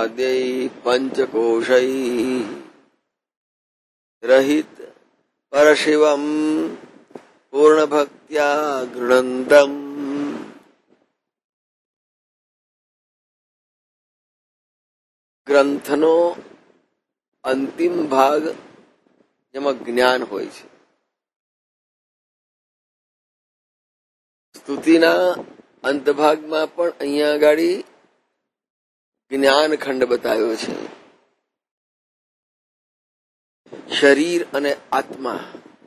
આદ્યૈ પંચકોશૈ રહિત પરશિવમ પૂર્ણ ભક્ત્યા ગૃણંતમ. ગ્રંથનો અંતિમ ભાગ જેમાં જ્ઞાન હોય છે. સ્તુતિના અંતભાગમાં પણ અહીંયા આગળ જ્ઞાન ખંડ બતાવ્યો છે. શરીર અને આત્મા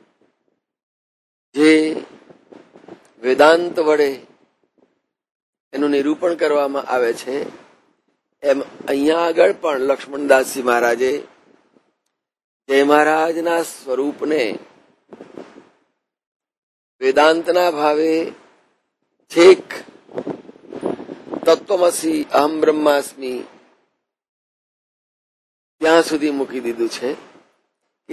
જે વેદાંત વડે એનું નિરૂપણ કરવામાં આવે છે, એમ અહીંયા આગળ પણ લક્ષ્મણદાસજી મહારાજે જય મહારાજના સ્વરૂપને વેદાંતના ભાવે છેક તત્વમસી અહમ બ્રહ્માસ્મિ ત્યાં સુધી મૂકી દીધું છે કે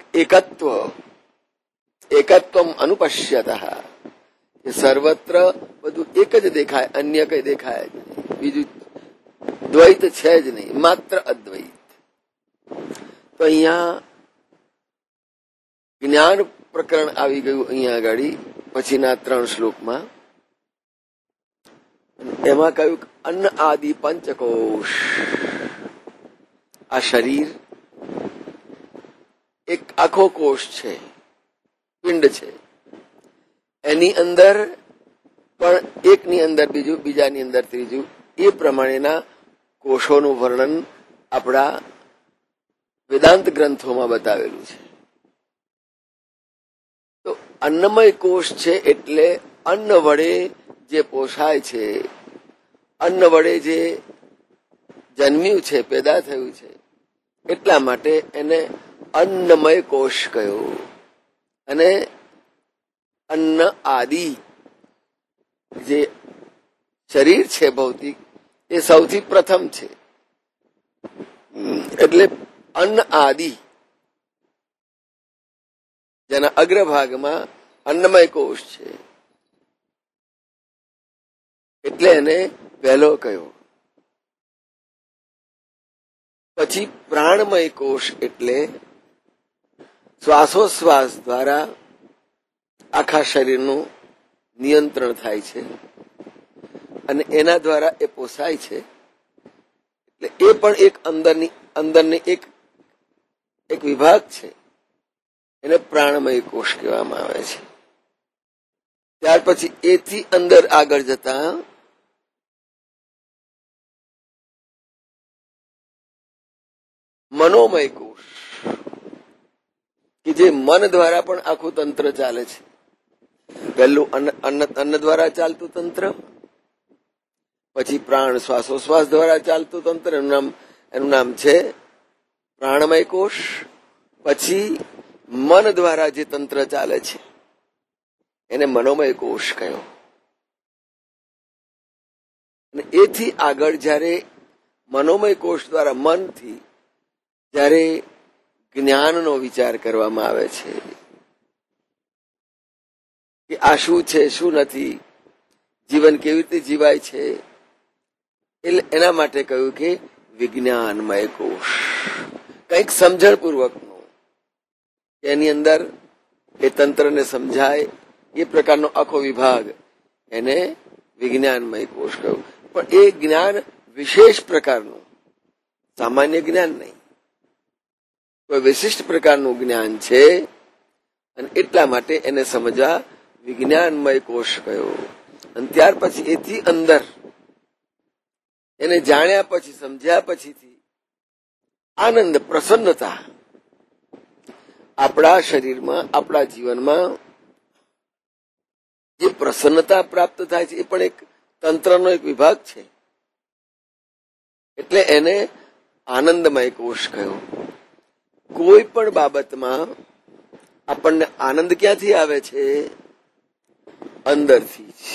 એકત્વમ અનુપશ્યતઃ, કે સર્વત્ર બધું એક જ દેખાય, અન્ય કઈ દેખાય જ નહીં, બીજું દ્વૈત છે જ નહીં, માત્ર અદ્વૈત. તો અહીંયા જ્ઞાન પ્રકરણ આવી ગયું અહીંયા આગળ પછીના 3 શ્લોકમાં. એમાં કહ્યું અન્ન આદિ પંચકોશ. આ શરીર એક આખો કોષ છે, પિંડ છે. એની અંદર પણ એકની અંદર બીજું, બીજાની અંદર ત્રીજું, એ પ્રમાણેના કોષોનું વર્ણન આપણા વેદાંત ગ્રંથોમાં બતાવેલું છે. તો અન્નમય કોષ છે એટલે અન્ન વડે જે પોષાય છે, અન્ન વડે જે જન્મ્યું છે, પેદા થયું છે, એટલા માટે એને અન્નમય કોષ કહ્યો. અને અન્ન આદિ જે શરીર છે ભૌતિક, એ સૌથી પ્રથમ છે. એટલે અન્ન આદિ જેના અગ્રભાગમાં અન્નમય કોષ છે એટલે એને પહેલો કહ્યો. પછી પ્રાણમય કોષ એટલે શ્વાસોશ્વાસ દ્વારા આખા શરીરનું નિયંત્રણ થાય છે અને એના દ્વારા એ પોસાય છે. એટલે એ પણ એક અંદરની એક વિભાગ છે, એને પ્રાણમય કોષ કહેવામાં આવે છે. ત્યાર પછી એથી અંદર આગળ જતા મનોમય કોષ, કે જે મન દ્વારા પણ આખું તંત્ર ચાલે છે. પહેલું અન્ન દ્વારા ચાલતું તંત્ર, પછી પ્રાણ શ્વાસોશ્વાસ દ્વારા ચાલતું તંત્ર, એનું નામ છે પ્રાણમય કોષ. પછી મન દ્વારા જે તંત્ર ચાલે છે એને મનોમય કોષ કહ્યો. અને એથી આગળ જયારે મનોમય કોષ દ્વારા મનથી જયારે જ્ઞાનનો વિચાર કરવામાં આવે છે કે આ શું છે, શું નથી, જીવન કેવી રીતે જીવાય છે, એટલે એના માટે કહ્યું કે વિજ્ઞાનમય કોષ. કંઈક સમજણપૂર્વકનું, એની અંદર એ તંત્રને સમજાય એ પ્રકારનો આખો વિભાગ, એને વિજ્ઞાનમય કોષ કહ્યું. પણ એ જ્ઞાન વિશેષ પ્રકારનું, સામાન્ય જ્ઞાન નહીં, કોઈ વિશિષ્ટ પ્રકારનું જ્ઞાન છે અને એટલા માટે એને સમજવા વિજ્ઞાનમય કોષ કહ્યો. અને ત્યાર પછી એથી અંદર એને જાણ્યા પછી, સમજ્યા પછીથી આનંદ, પ્રસન્નતા આપણા શરીરમાં, આપણા જીવનમાં જે પ્રસન્નતા પ્રાપ્ત થાય છે એ પણ એક તંત્રનો એક વિભાગ છે. એટલે એને આનંદમય કોષ કહ્યો. કોઈ પણ બાબતમાં આપણને આનંદ ક્યાંથી આવે છે? અંદરથી જ.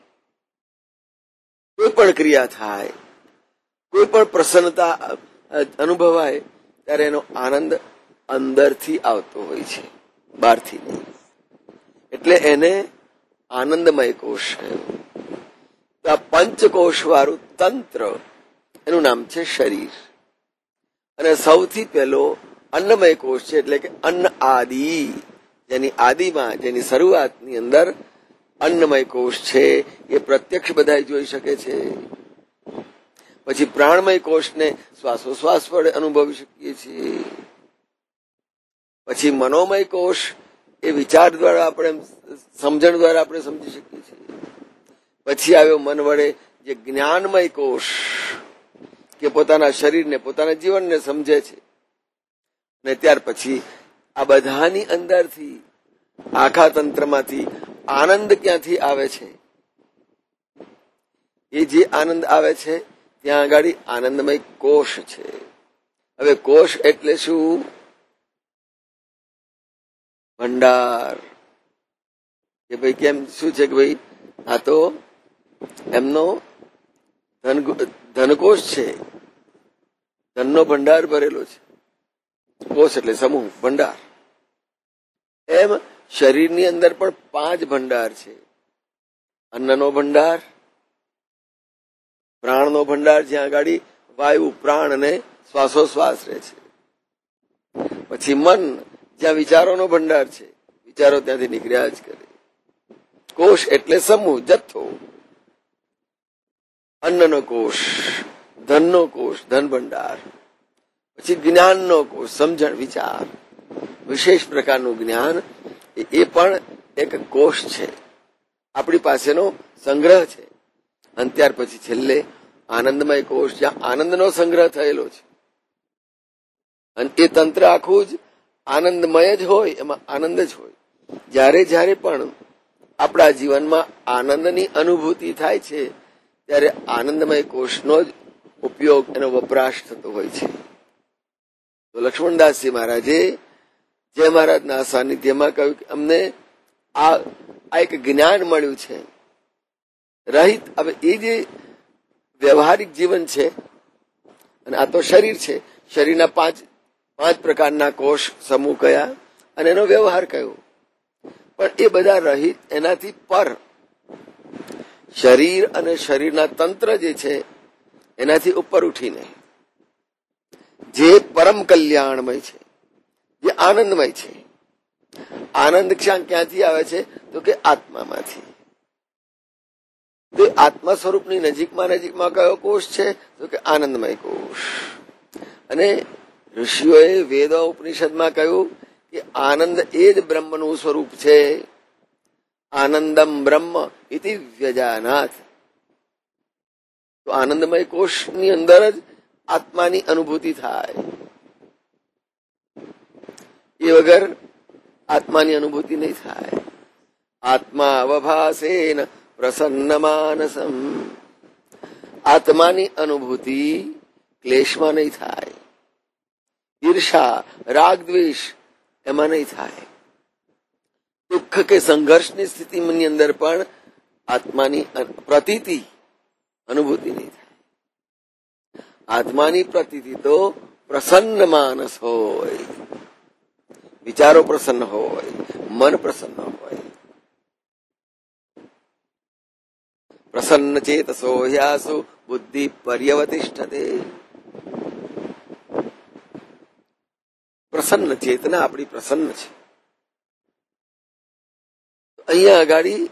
કોઈ પણ ક્રિયા થાય, કોઈ પણ પ્રસન્નતા અનુભવાય ત્યારે એનો આનંદ અંદરથી આવતો હોય છે, બહારથી નહીં. એટલે એને આનંદમય કોષ કહ્યો. આ પંચકોષ વાળું તંત્ર એનું નામ છે શરીર. અને સૌથી પહેલો અન્નમય કોષ છે, એટલે કે અન્ન આદિ, જેની આદિમાં, જેની શરૂઆતની અંદર અન્નમય કોષ છે, એ પ્રત્યક્ષ બધા જોઈ શકે છે. પછી પ્રાણમય કોષને શ્વાસોશ્વાસ વડે અનુભવી શકીએ છીએ. પછી મનોમય કોષ, એ વિચાર દ્વારા આપણે, સમજણ દ્વારા આપણે સમજી શકીએ છીએ. પછી આવ્યો મન વડે જે જ્ઞાનમય કોષ, કે પોતાના શરીરને, પોતાના જીવનને સમજે છે. અને ત્યાર પછી આ બધાની અંદરથી, આખા તંત્રમાંથી આનંદ ક્યાંથી આવે છે? એ જે આનંદ આવે છે ત્યાં આગળ આનંદમય કોષ છે. હવે કોષ એટલે શું? ભંડાર. કે ભાઈ કેમ, શું છે કે ભાઈ આ તો એમનો ધનકોષ છે, ધનનો ભંડાર ભરેલો છે. કોષ એટલે સમૂહ, ભંડાર. એમ શરીરની અંદર પણ 5 ભંડાર છે. અન્નનો ભંડાર, પ્રાણનો ભંડાર, જ્યાં આગળ વાયુ, પ્રાણ અને શ્વાસોશ્વાસ રહે છે. પછી મન, જ્યાં વિચારોનો ભંડાર છે, વિચારો ત્યાંથી નીકળ્યા જ કરે. કોષ એટલે સમૂહ, જથ્થો. અન્નનો કોષ, ધનનો કોષ, ધન ભંડાર. પછી જ્ઞાનનો કોષ, સમજણ, વિચાર, વિશેષ પ્રકારનું જ્ઞાન, એ પણ એક કોષ છે, આપણી પાસેનો સંગ્રહ છે. અને ત્યાર પછી છેલ્લે આનંદમય કોષ, જ્યાં આનંદનો સંગ્રહ થયેલો છે. અને એ તંત્ર આખું જ આનંદમય જ હોય, એમાં આનંદ જ હોય. જ્યારે જ્યારે પણ આપણા જીવનમાં આનંદની અનુભૂતિ થાય છે, ત્યારે આનંદમય કોષનો જ ઉપયોગ, એનો વપરાશ થતો હોય છે. તો લક્ષ્મણદાસજી મહારાજે જય મહારાજના સાનિધ્યમાં કહ્યું કે અમને આ એક જ્ઞાન મળ્યું છે રહિત. હવે એ જે વ્યવહારિક જીવન છે, અને આ તો શરીર છે, શરીરના પાંચ પ્રકારના કોષ સમૂહ કયા, અને એનો વ્યવહાર કયો, પણ એ બધા રહિત, એનાથી પર શરીર અને શરીરના તંત્ર જે છે, એનાથી ઉપર ઉઠીને જે પરમ કલ્યાણમય છે, જે આનંદમય છે. આનંદ ક્યાંથી આવે છે? તો કે આત્મામાંથી. તો આત્મા સ્વરૂપની નજીકમાં કયો કોષ છે? તો કે આનંદમય કોષ. અને ઋષિઓએ વેદો ઉપનિષદમાં કહ્યું કે આનંદ એ જ બ્રહ્મનું સ્વરૂપ છે. આનંદમ બ્રહ્મ ઇતિ વ્યજાનાથ. તો આનંદમય કોષની અંદર જ આત્માની અનુભૂતિ થાય. એ વગર આત્માની અનુભૂતિ નહીં થાય. આત્મા અવભાસેન પ્રસન્ન માનસમ. આત્માની અનુભૂતિ ક્લેશમાં નહીં થાય. ઈર્ષા, રાગ, દ્વેષ એમાં નહીં થાય. દુઃખ કે સંઘર્ષની સ્થિતિની અંદર પણ આત્માની પ્રતીતિ, અનુભૂતિ નહીં થાય. આત્માની પ્રતીતિ તો પ્રસન્ન માનસ હોય, વિચારો પ્રસન્ન હોય, મન પ્રસન્ન હોય. પ્રસન્ન ચેતસો હ્યાસુ બુદ્ધિ પર્યવતિષ્ઠતે. પ્રસન્ન ચેતના આપણી પ્રસન્ન છે. અહીંયા આગળ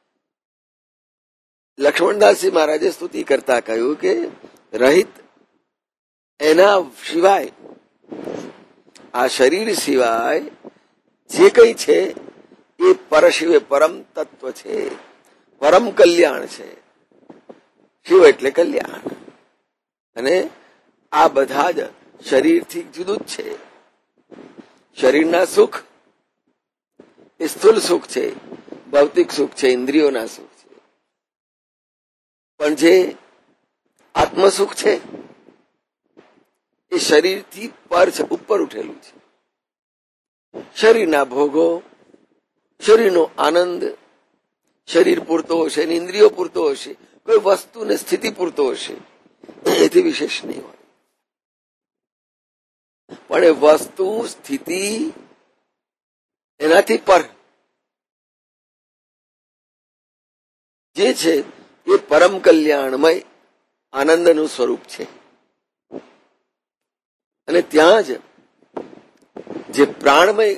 લક્ષ્મણદાસજી મહારાજે સ્તુતિ કરતા કહ્યું કે રહિત એના સિવાય, આ શરીર સિવાય જે કઈ છે એ પરશિવે પરમ તત્વ છે, પરમ કલ્યાણ છે. શિવ એટલે કલ્યાણ. અને આ બધા જ શરીરથી જુદું જ છે. શરીરના સુખ એ સ્થૂલ સુખ છે, ભૌતિક સુખ છે, ઇન્દ્રિયોના સુખ છે. પણ જે આત્મસુખ છે એ શરીરથી પર છે, ઉપર ઉઠેલું છે. શરીરના ભોગો, શરીરનો આનંદ શરીર પૂરતો હશે, ઇન્દ્રિયો પૂરતો હશે, કોઈ વસ્તુ ને સ્થિતિ પૂરતો હશે, એથી વિશેષ નહીં હોય. પણ એ વસ્તુ, સ્થિતિ એનાથી પર જે છે એ પરમ કલ્યાણમય આનંદનું સ્વરૂપ છે. અને ત્યાં જ જે પ્રાણમય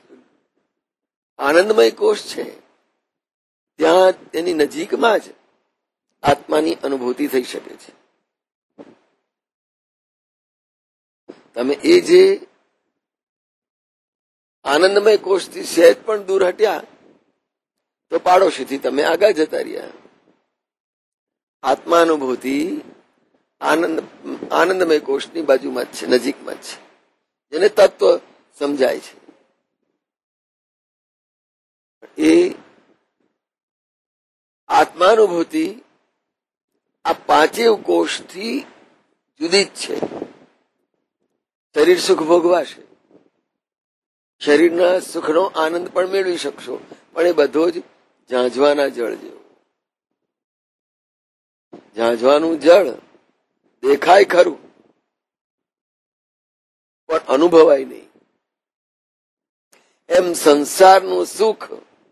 આનંદમય કોષ છે ત્યાં તેની નજીકમાં જ આત્માની અનુભૂતિ થઈ શકે છે. તમે એ જે આનંદમય કોષથી સહેજ પણ દૂર હટ્યા તો પાડોશીથી તમે આગળ જતા રહ્યા. આત્માનુભૂતિ આનંદમય કોષની બાજુમાં જ છે, નજીકમાં જ છે, જેને તત્વ સમજાય છે. એ આત્માનુભૂતિ આ પાંચેય કોષથી જુદી જ છે. શરીર સુખ ભોગવાશે, શરીરના સુખનો આનંદ પણ મેળવી શકશો, પણ એ બધો જ ઝાંઝવાના જળ જેવો. ઝાંઝવાનું જળ દેખાય ખરું પણ અનુભવાય નહીં. એમ સંસારનું સુખ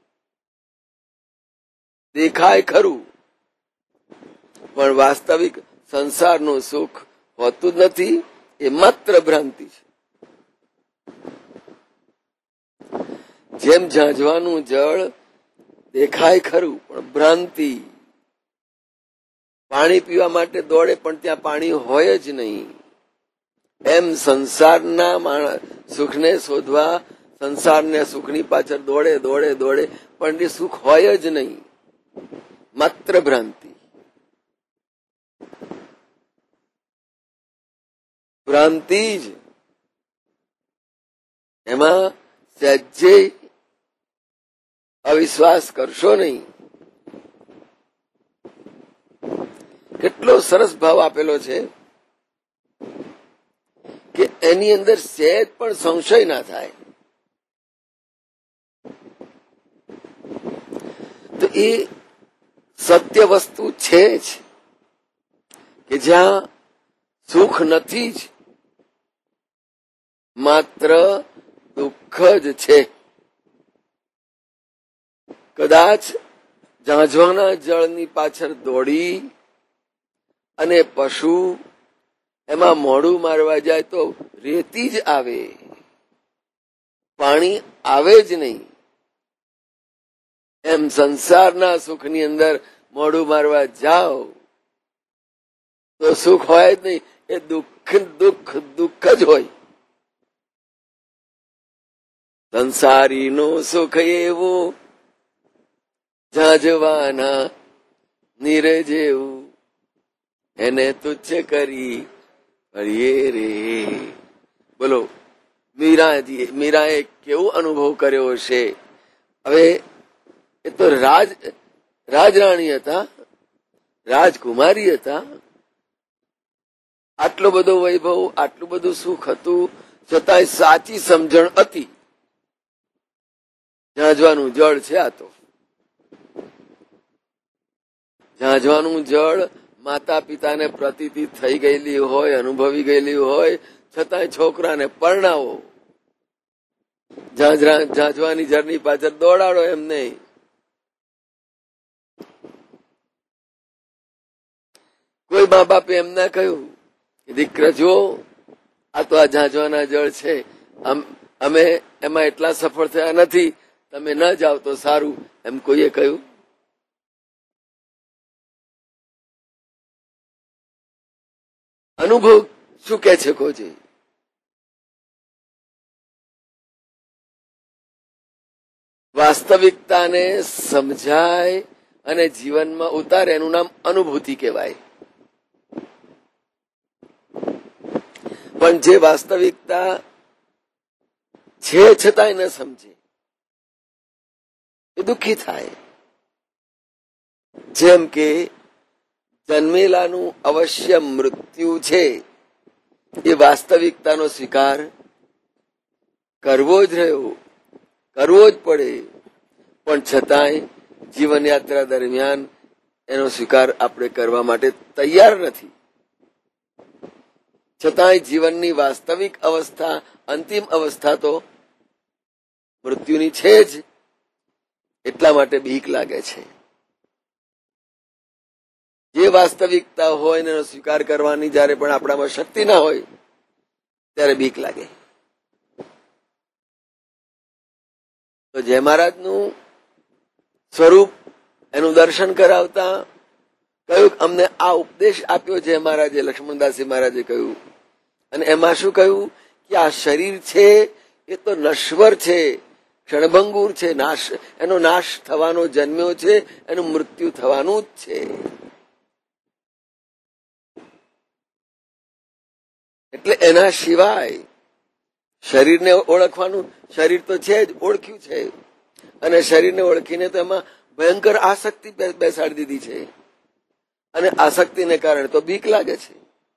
દેખાય ખરું પણ વાસ્તવિક સંસારનું સુખ હોતું જ નથી. એ માત્ર ભ્રાંતિ છે. જેમ ઝાંઝવાનું જળ દેખાય ખરું પણ ભ્રાંતિ. પાણી પીવા માટે દોડે પણ ત્યાં પાણી હોય જ નહીં. એમ સંસારના સુખને શોધવા, સંસારને સુખની પાછળ દોડે દોડે દોડે પણ એ સુખ હોય જ નહીં, માત્ર ભ્રાંતિ. ભ્રાંતિ જ. એમાં સહેજે અવિશ્વાસ કરશો નહીં. કેટલો સરસ ભાવ આપેલો છે કે એની અંદર સહેજ પણ સંશય ના થાય. તો એ સત્ય વસ્તુ છે જ કે જ્યાં સુખ નથી જ, માત્ર દુઃખ જ છે. કદાચ ઝાંઝવાના જળની પાછળ દોડી અને પશુ એમાં મોઢું મારવા જાય તો રેતી જ આવે, પાણી આવે જ નહીં. એમ સંસારના સુખની અંદર મોઢું મારવા જાઓ તો સુખ હોય જ નહીં. એ દુઃખ દુઃખ દુઃખ જ હોય. સંસારીનું સુખ એવું ઝાંઝવાના નીર જેવું, એને તુચ્છ કરી હરિયે રે. બોલો, મીરાએ કેવો અનુભવ કર્યો હશે. હવે એ તો રાજરાણી હતા, રાજકુમારી હતા. આટલો બધો વૈભવ, આટલું બધું સુખ હતું, છતાંય સાચી સમજણ હતી. ઝાંઝવાનું જળ છે આ તો. ઝાંઝવાનું જળ માતા પિતાને પ્રતીતિ થઈ ગયેલી હોય, અનુભવી ગયેલી હોય, છતાંય છોકરાને પરણાવો, ઝાંઝવાની જળની પાછળ દોડાડો એમ નહીં. કોઈ મા બાપે એમ ના કહ્યું કે દીકરા જો આ તો આ ઝાંઝવાના જળ છે, અમે એમાં એટલા સફળ થયા નથી, તમે ન જાઓ તો સારું, એમ કોઈએ કહ્યું? અનુભવ શું કે છે કોઈ? વાસ્તવિકતાને સમજાય અને જીવનમાં ઉતારે એનું નામ અનુભૂતિ કહેવાય. પણ જે વાસ્તવિકતા છે છતાંય ન સમજે એ દુઃખી થાય. જેમ કે જન્મેલાનું અવશ્ય મૃત્યુ છે એ વાસ્તવિકતાનો સ્વીકાર કરવો જ રહ્યો, કરવો જ પડે. પણ છતાંય જીવનયાત્રા દરમિયાન એનો સ્વીકાર આપણે કરવા માટે તૈયાર નથી. છતાંય જીવનની વાસ્તવિક અવસ્થા, અંતિમ અવસ્થા તો મૃત્યુની છે જ. એટલા માટે બીક લાગે છે. જે વાસ્તવિકતા હોય એનો સ્વીકાર કરવાની જયારે પણ આપણામાં શક્તિ ના હોય ત્યારે બીક લાગે. તો જય મહારાજનું સ્વરૂપ એનું દર્શન કરાવતા કહ્યું, અમને આ ઉપદેશ આપ્યો જય મહારાજે, લક્ષ્મણદાસજી મહારાજે કહ્યું. અને એમાં શું કહ્યું કે આ શરીર છે એ તો નશ્વર છે, ક્ષણભંગુર છે, એનો નાશ થવાનો જન્મ્યો છે, એનું મૃત્યુ થવાનું જ છે. એટલે એના સિવાય શરીરને ઓળખવાનું, શરીર તો છે જ, ઓળખ્યું છે, અને શરીરને ઓળખીને તો એમાં ભયંકર આસક્તિ બેસાડી દીધી છે, અને આસક્તિને કારણે તો બીક લાગે છે.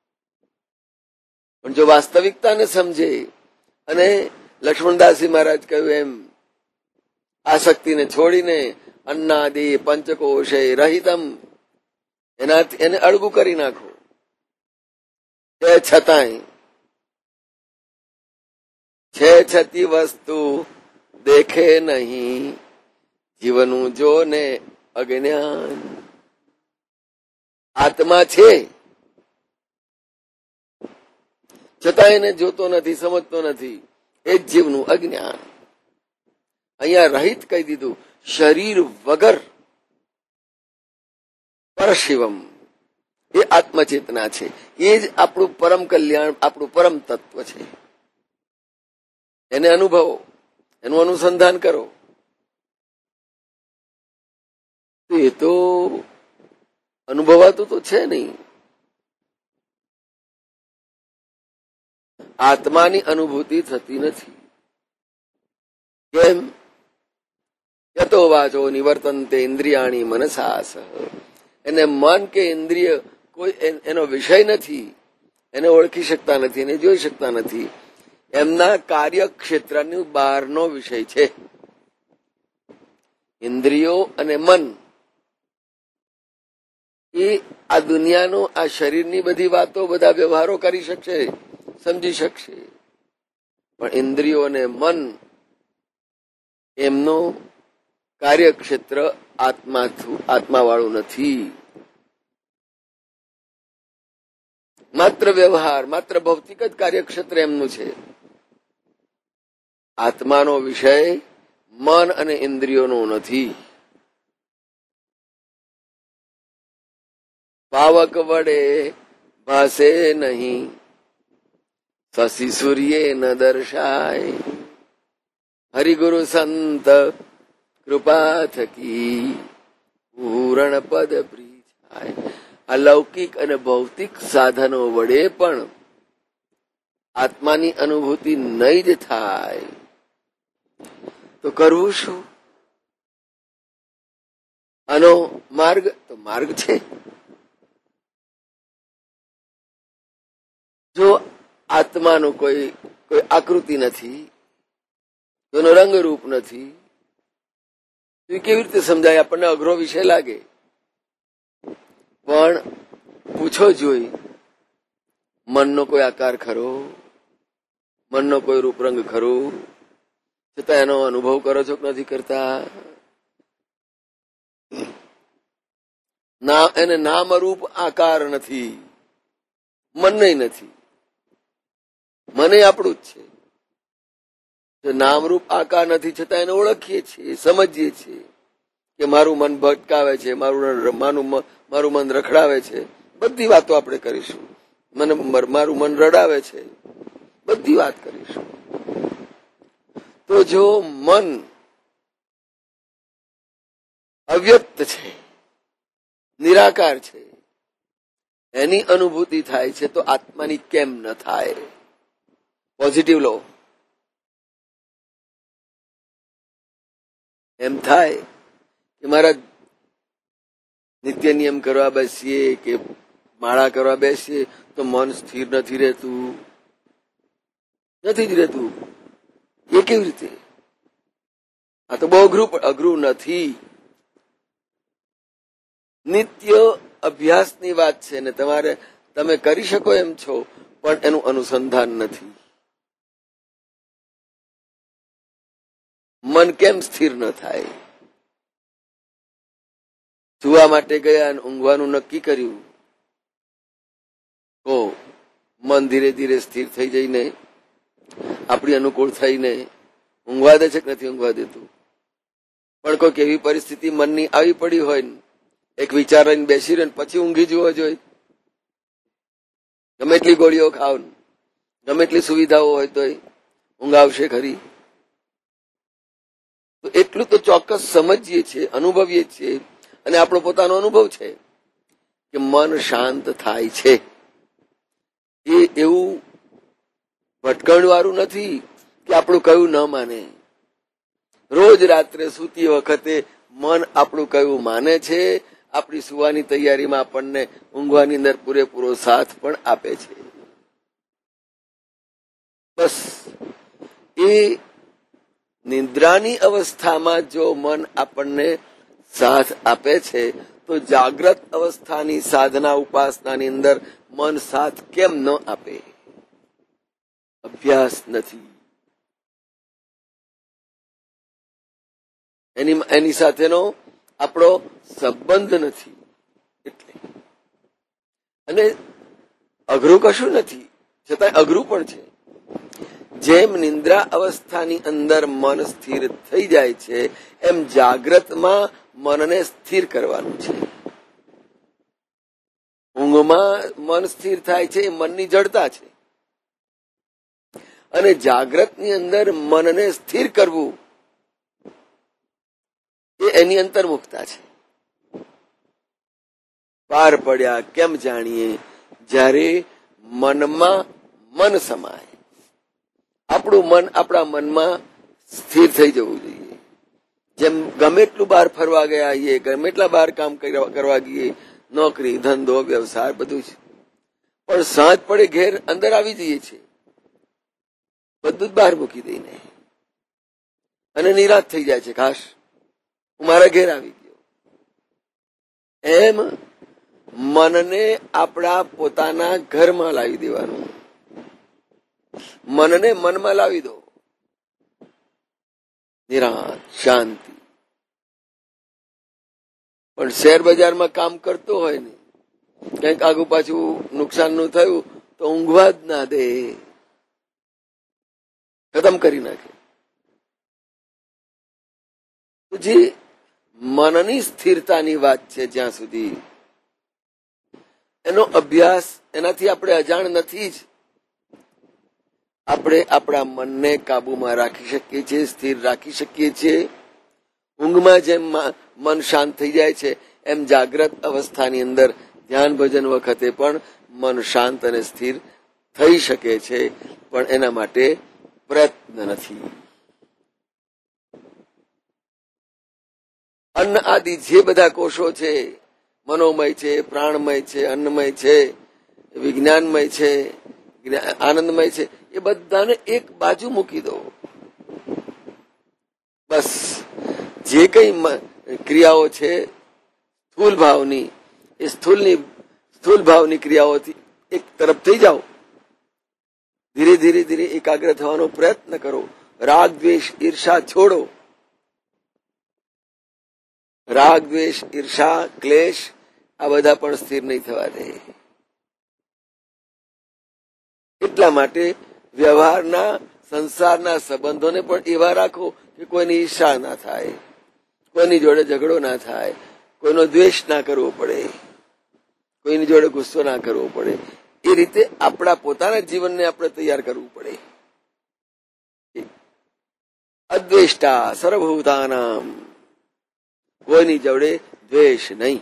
પણ જો વાસ્તવિકતાને સમજે અને લક્ષ્મણદાસજી મહારાજ કહ્યું એમ આસક્તિને છોડીને અન્નાદિ પંચકોશે રહિતમ, એનાથી એને અળગું કરી નાખો. તે છતાંય છે છતી વસ્તુ દેખે નહીં, જીવનું જો ને અજ્ઞાન. આત્મા છે છતાં એને જોતો નથી, સમજતો નથી, એ જ જીવનું અજ્ઞાન. અહીંયા રહિત કહી દીધું, શરીર વગર પરશિવમ, એ આત્મચેતના છે, એ જ આપણું પરમ કલ્યાણ, આપણું પરમ તત્વ છે. એને અનુભવો, એનું અનુસંધાન કરો. એ તો અનુભવાતું તો છે નહીં. આત્માની અનુભૂતિ થતી નથી. કેમ? યતો વાચો નિવર્તન્તે ઇન્દ્રિયાણી મનસા સહ. એને મન કે ઇન્દ્રિય કોઈ એનો વિષય નથી, એને ઓળખી શકતા નથી, એને જોઈ શકતા નથી. એમના કાર્યક્ષેત્રની બહારનો વિષય છે. ઇન્દ્રિયો અને મન એ આ દુનિયાનો, આ શરીરની બધી વાતો, બધા વ્યવહારો કરી શકશે, સમજી શકશે, પણ ઇન્દ્રિયો અને મન એમનો કાર્યક્ષેત્ર આત્માવાળું નથી. માત્ર વ્યવહાર, માત્ર ભૌતિક જ કાર્યક્ષેત્ર એમનું છે. આત્માનો વિષય મન અને ઇન્દ્રિયોનો નથી. પાવક વડે ભાસે નહીં, શશી સૂર્ય ન દર્શાય, હરિગુરુ સંત કૃપા થકી પૂરણ પદ પ્રીછાય. અલૌકિક અને ભૌતિક સાધનો વડે પણ આત્માની અનુભૂતિ નહીં જ થાય તો કરવું શું? આનો માર્ગ તો માર્ગ છે. જો આત્માનું કોઈ આકૃતિ નથી, એનો રંગરૂપ નથી, તો કેવી રીતે સમજાય? આપણને અઘરો વિષય લાગે. પણ પૂછો જોઈ, મનનો કોઈ આકાર ખરો? મનનો કોઈ રૂપરંગ ખરો? છતાં એનો અનુભવ કરો છો કે નથી કરતા? એને નામરૂપ આકાર નથી, મનને નથી. મને આપણું જ છે, નામરૂપ આકાર નથી, છતાં એને ઓળખીએ છીએ, સમજીએ છીએ કે મારું મન ભટકાવે છે, મારું મન રખડાવે છે. બધી વાતો આપણે કરીશું. મારું મન રડાવે છે, બધી વાત કરીશું. તો જો મન અવ્યક્ત છે, નિરાકાર છે, એની અનુભૂતિ થાય છે, તો આત્માની કેમ ન થાય? પોઝિટિવ લો. એમ થાય કે મારા નિત્ય નિયમ કરવા બેસીએ કે માળા કરવા બેસીએ તો મન સ્થિર નથી રહેતું, નથી જ રહેતું. એ કેવી રીતે? આ તો બહુ અઘરું નથી. નિત્ય અભ્યાસની વાત છે ને તમે કરી શકો એમ છો, પણ એનું અનુસંધાન નથી. મન કેમ સ્થિર ન થાય? સુવા માટે ગયા અને ઊંઘવાનું નક્કી કર્યું તો મન ધીરે ધીરે સ્થિર થઈ જઈને આપણી અનુકૂળ થઈને ઊંઘવા દે છે કે નથી ઊંઘવા દેતું? પણ કોઈક એવી પરિસ્થિતિ મનની આવી પડી હોય ને એક વિચાર લઈને બેસી રહે પછી ઊંઘી જવો જોઈએ. ગમે એટલી ગોળીઓ ખાવ, ગમે એટલી સુવિધાઓ હોય તો ઊંઘ આવશે ખરી? તો એટલું તો ચોક્કસ સમજીએ છીએ, અનુભવીએ છીએ, અને આપણો પોતાનો અનુભવ છે કે મન શાંત થાય છે. એ એવું ભટકણ વાળું નથી કે આપણું કયું ન માને. રોજ રાત્રે સૂતી વખતે મન આપણું કયું માને છે. આપણી સુવાની તૈયારીમાં આપણને ઊંઘવાની અંદર પૂરેપૂરો સાથ પણ આપે છે. બસ એ નિદ્રાની અવસ્થામાં જો મન આપણને સાથ આપે છે તો જાગ્રત અવસ્થાની સાધના ઉપાસનાની અંદર મન સાથ કેમ ન આપે? અભ્યાસ નથી, એની સાથેનો આપણો સંબંધ નથી. એટલે અને અઘરું કશું નથી, છતાં અઘરું પણ છે. જેમ નિંદ્રા અવસ્થાની અંદર મન સ્થિર થઈ જાય છે એમ જાગ્રતમાં મનને સ્થિર કરવાનું છે. ઊંઘમાં મન સ્થિર થાય છે એ મનની જડતા છે, અને જાગ્રતની અંદર મનને સ્થિર કરવું એ એની અંતર્મુખતા છે. પાર પડ્યા કેમ જાણીએ? જ્યારે મનમાં મન સમાય. આપણું મન આપણા મનમાં સ્થિર થઈ જવું જોઈએ. જેમ ગમે એટલું બહાર ફરવા ગયા આવીએ, ગમે એટલા બહાર કામ કરવા ગઈએ, નોકરી, ધંધો, વ્યવસાય બધું જ, પણ સાંજ પડે ઘેર અંદર આવી જઈએ છીએ બધું જ બહાર મૂકી દઈને, અને નિરાશ થઈ જાય છે, ખાસ હું મારા ઘેર આવી ગયો. એમ મનને આપણા પોતાના ઘરમાં લાવી દેવાનું. મનને મનમાં લાવી દો, નિરાશ, શાંતિ. પણ શેર બજારમાં કામ કરતો હોય ને કંઈક આગુ પાછું નુકસાનનું થયું તો ઊંઘવા જ ના દે, ખતમ કરી નાખે. જે મનની સ્થિરતાની વાત છે, જ્યાં સુધી એનો અભ્યાસ, એનાથી આપણે અજાણ નથી જ. આપણે આપણા મનને કાબુમાં રાખી શકીએ છીએ, સ્થિર રાખી શકીએ છીએ. ઊંઘમાં જેમ મન શાંત થઈ જાય છે એમ જાગ્રત અવસ્થાની અંદર ધ્યાન ભજન વખતે પણ મન શાંત અને સ્થિર થઈ શકે છે, પણ એના માટે પ્રયત્ન નથી. અન્ન આદિ જે બધા કોષો છે, મનોમય છે, પ્રાણમય છે, અન્નમય છે, વિજ્ઞાનમય છે, આનંદમય છે, એ બધાને એક બાજુ મૂકી દો. બસ જે કઈ ક્રિયાઓ છે સ્થૂલ ભાવની, એ સ્થૂલ ભાવની ક્રિયાઓથી એક તરફ થઈ જાઓ. ધીરે ધીરે ધીરે એકાગ્ર થવાનો પ્રયત્ન કરો. રાગ, દ્વેષ, ઈર્ષા છોડો. રાગ, દ્વેષ, ઈર્ષા, ક્લેશ આ બધા પણ સ્થિર નહીં થવા દે. એટલા માટે વ્યવહારના, સંસારના સંબંધોને પણ એવા રાખો કે કોઈની ઈર્ષા ના થાય, કોઈની જોડે ઝઘડો ના થાય, કોઈનો દ્વેષ ના કરવો પડે, કોઈની જોડે ગુસ્સો ના કરવો પડે. એ રીતે આપણા પોતાના જીવનને આપણે તૈયાર કરવું પડે. અદ્વેષ્ટા સર્વભૂતાનામ, કોઈની જોડે દ્વેષ નહીં.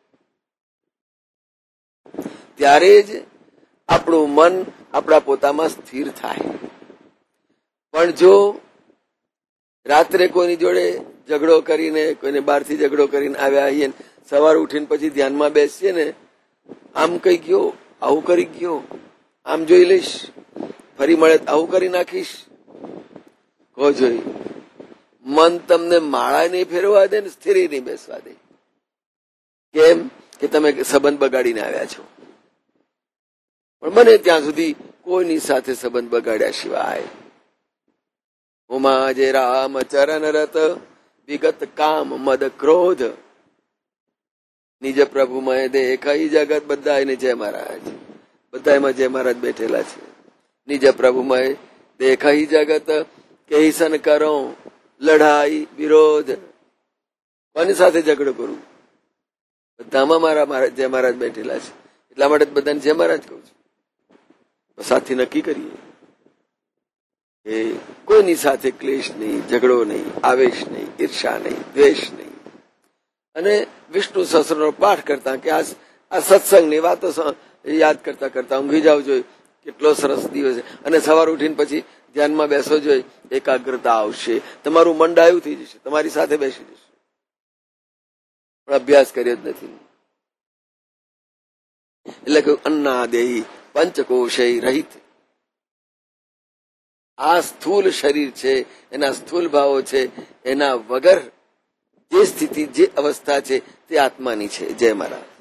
ત્યારે જ આપણું મન આપણા પોતામાં સ્થિર થાય. પણ જો રાત્રે કોઈની જોડે ઝઘડો કરીને, કોઈને બહારથી ઝઘડો કરીને આવ્યા આવીએ, સવાર ઉઠીને પછી ધ્યાનમાં બેસીએ ને, આમ કઈ ગયો, આવું કરી ગયો, આમ જોઈ લઈશ, ફરી મળે આવું કરી નાખીશ, કહો જોઈ. મન તમને માળા નહીં ફેરવા દે ને સ્થિર નહીં બેસવા દે. કેમ કે તમે સંબંધ બગાડીને આવ્યા છો. પણ બને ત્યાં સુધી કોઈની સાથે સંબંધ બગાડ્યા સિવાય. ઉમા જે રામ ચરણ રત વિગત કામ મદ ક્રોધ, નિજ પ્રભુમય દેખાઈ જગત. બધા એને જય મહારાજ, બધા એમાં જય મહારાજ બેઠેલા છે. નિજ પ્રભુમય દેખાઈ જગત કહી સન કરો લડાઈ વિરોધ. કોની સાથે ઝઘડો કરું? બધામાં મારા જય મહારાજ બેઠેલા છે, એટલા માટે બધાને જય મહારાજ કહું છું. સાથી નક્કી કરીએ કે કોઈની સાથે ક્લેશ નહીં, ઝઘડો નહીં, આવેશ નહીં, ઈર્ષા નહીં, દ્વેષ નહીં. અને વિષ્ણુ સહસ્રનો પાઠ કરતા કે આ સત્સંગની વાતો યાદ કરતા કરતા ઊંઘી જાવ જોઈએ. કેટલો સરસ દિવસ છે. અને સવાર ઉઠીને પછી ધ્યાનમાં બેસો જોઈએ, એકાગ્રતા આવશે, તમારું મન ડાયું થઈ જશે, તમારી સાથે બેસી જશે. પણ અભ્યાસ કર્યો જ નથી. એટલે કે અન્નાદેહી પંચકોશય રહિત. આ સ્થૂલ શરીર છે, એના સ્થૂલ ભાવો છે, એના વગર જે સ્થિતિ, જે અવસ્થા છે તે આત્માની છે. જય મહારાજ.